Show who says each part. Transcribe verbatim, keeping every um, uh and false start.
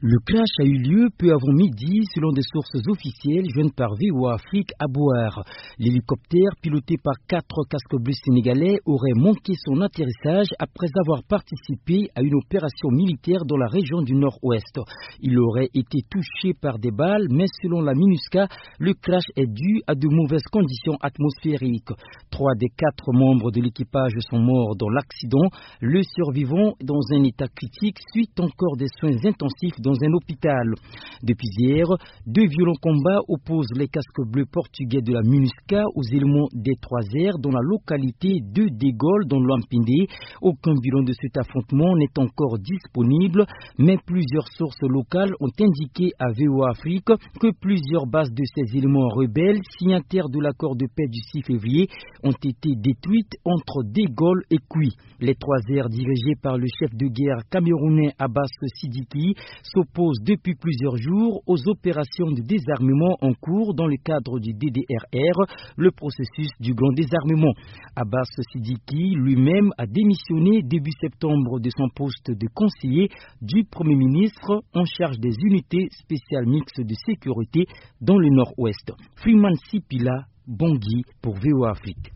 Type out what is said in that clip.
Speaker 1: Le crash a eu lieu peu avant midi selon des sources officielles jointes par V O A Afrique à Bouar. L'hélicoptère piloté par quatre casques bleus sénégalais aurait manqué son atterrissage après avoir participé à une opération militaire dans la région du nord-ouest. Il aurait été touché par des balles, mais selon la MINUSCA, le crash est dû à de mauvaises conditions atmosphériques. Trois des quatre membres de l'équipage sont morts dans l'accident. Le survivant dans un état critique suit encore des soins intensifs dans un hôpital. Depuis hier, deux violents combats opposent les casques bleus portugais de la MINUSCA aux éléments des trois R dans la localité de Dégol dans l'Ampindé. Aucun bilan de cet affrontement n'est encore disponible, mais plusieurs sources locales ont indiqué à V O A Afrique que plusieurs bases de ces éléments rebelles, signataires de l'accord de paix du six février, ont été détruites entre Dégol et Kui. Les trois R dirigés par le chef de guerre camerounais Abbas Sidiki s'oppose depuis plusieurs jours aux opérations de désarmement en cours dans le cadre du D D R R, le processus du grand désarmement. Abbas Sidiki lui-même a démissionné début septembre de son poste de conseiller du Premier ministre en charge des unités spéciales mixtes de sécurité dans le nord-ouest. Freeman Sipila, Bangui pour V O A Afrique.